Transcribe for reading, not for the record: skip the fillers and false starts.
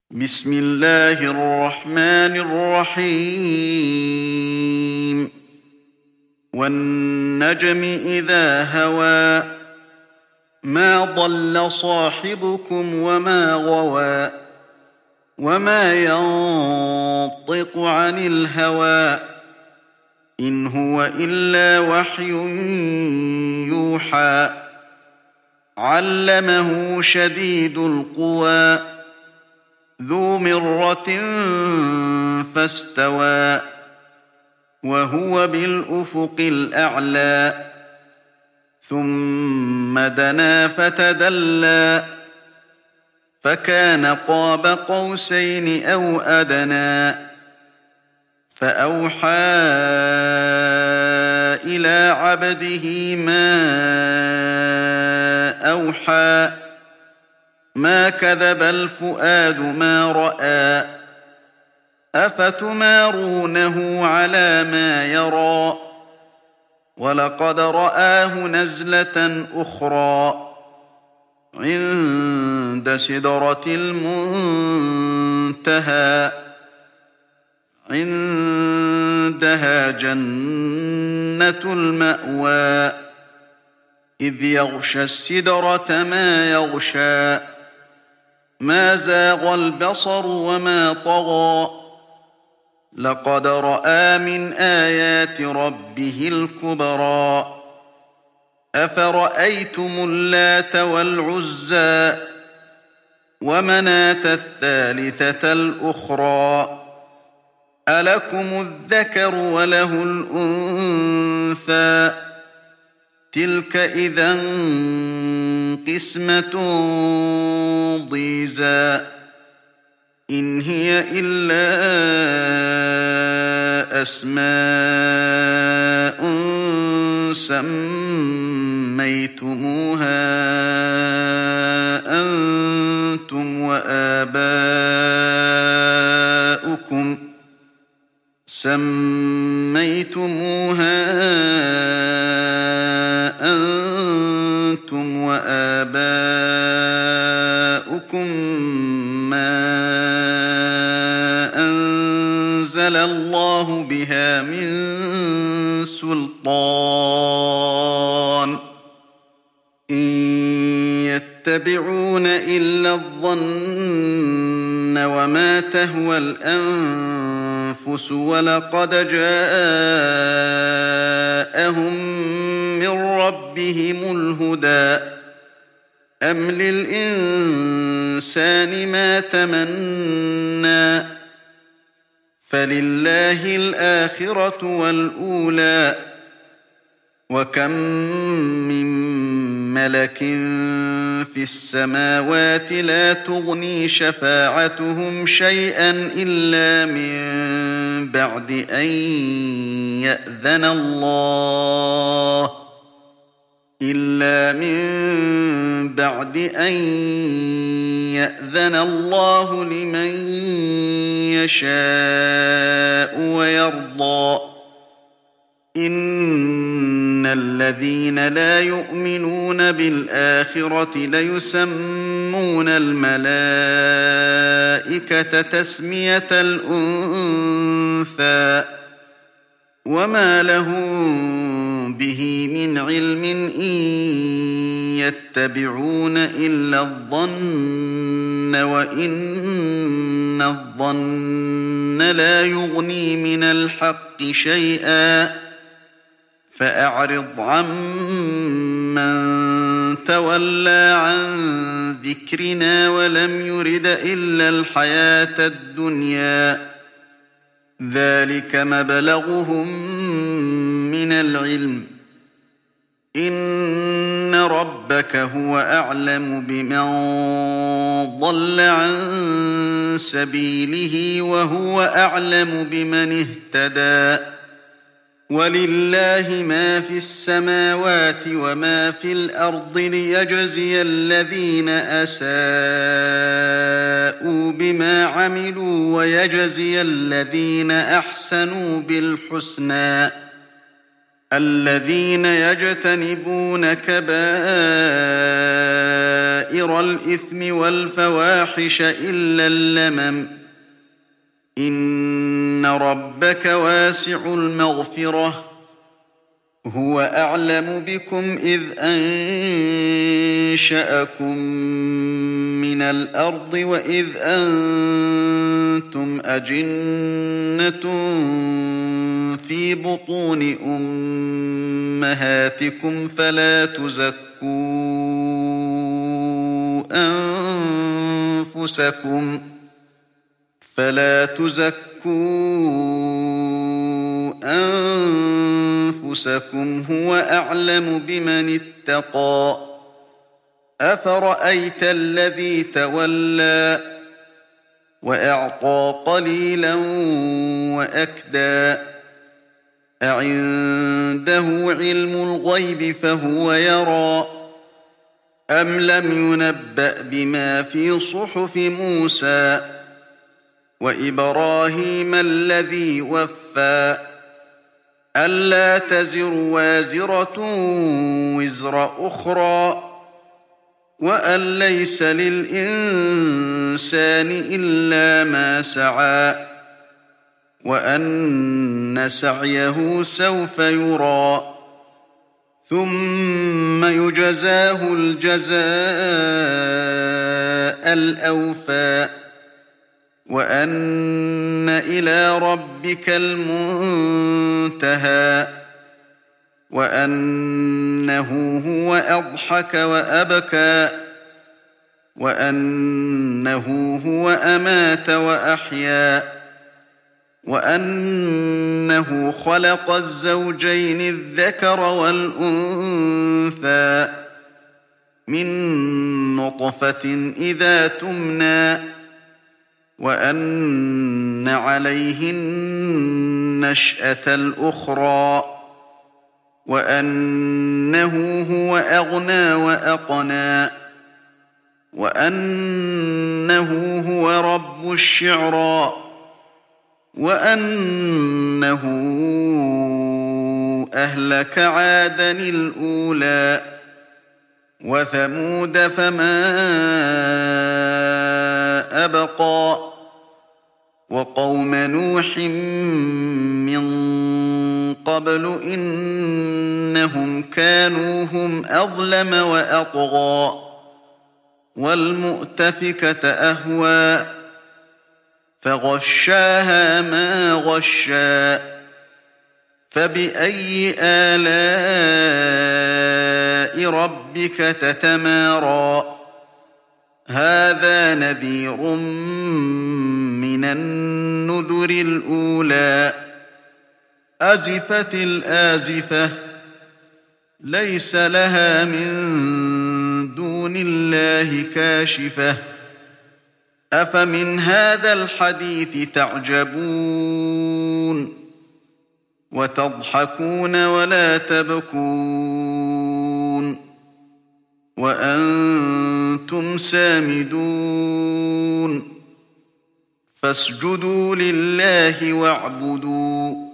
بسم الله الرحمن الرحيم والنجم إذا هوى ما ضل صاحبكم وما غوى وما ينطق عن الهوى إن هو إلا وحي يوحى علمه شديد القوى ذو مرة فاستوى وهو بالأفق الأعلى ثم دنا فتدلى فكان قاب قوسين أو أدنى فأوحى إلى عبده ما أوحى ما كذب الفؤاد ما رأى أفتمارونه على ما يرى ولقد رآه نزلة أخرى عند سدرة المنتهى عندها جنة المأوى إذ يغشى السدرة ما يغشى ما زاغ البصر وما طغى لقد رأى من آيات ربه الكبرى أفرأيتم اللات والعزى ومناة الثالثة الأخرى ألكم الذكر وله الأنثى تلك إذا قسمة ضيزى إن هي إلا أسماء سميتموها أنتم وآباؤكم ما أنزل الله بها من سلطان إن يتبعون إلا الظن وما تهوى الأنفس ولقد جاءهم من ربهم الهدى أم للإنسان ما تمنى فلله الآخرة والأولى وكم من ملك في السماوات لا تغني شفاعتهم شيئا إلا من بعد أن يأذن الله لمن يشاء ويرضى إن الذين لا يؤمنون بالآخرة ليسمون الملائكة تسمية الأنثى وما لهم به من علم إن يتبعون إلا الظن وإن الظن لا يغني من الحق شيئا فأعرض عمن تولى عن ذكرنا ولم يرد إلا الحياة الدنيا ذلك مبلغهم من العلم إن ربك هو أعلم بمن ضل عن سبيله وهو أعلم بمن اهتدى ولله ما في السماوات وما في الأرض ليجزي الذين أساءوا بما عملوا ويجزي الذين أحسنوا بالحسنى الذين يجتنبون كبائر الإثم والفواحش إلا اللمم إن ربك واسع المغفرة هو أعلم بكم إذ أنشأكم من الأرض وإذ أنتم أجنة في بطون أمهاتكم فلا تزكوا أنفسكم هو أعلم بمن اتقى أفرأيت الذي تولى وأعطى قليلا وأكدى أعنده علم الغيب فهو يرى أم لم ينبأ بما في صحف موسى وإبراهيم الذي وفى ألا تزر وازرة وزر أخرى وأن ليس للإنسان إلا ما سعى وأن سعيه سوف يرى ثم يجزاه الجزاء الأوفى وأن إلى ربك المنتهى وأنه هو أضحك وأبكى وأنه هو أمات وأحيا وأنه خلق الزوجين الذكر والأنثى من نطفة إذا تمنى وأن عليه النشأة الأخرى وأنه هو أغنى وأقنى وأنه هو رب الشعرى وأنه أهلك عادا الأولى وثمود فما أبقى وقوم نوح من قبل إنهم كانوا هم أظلم وأطغى والمؤتفكة أهوى فغشاها ما غشى فبأي آلاء ربك تتمارى هذا نذير من النذر الأولى أزفت الآزفة ليس لها من دون الله كاشفة أفمن هذا الحديث تعجبون وتضحكون ولا تبكون وأنتم سامدون فاسجدوا لله واعبدوا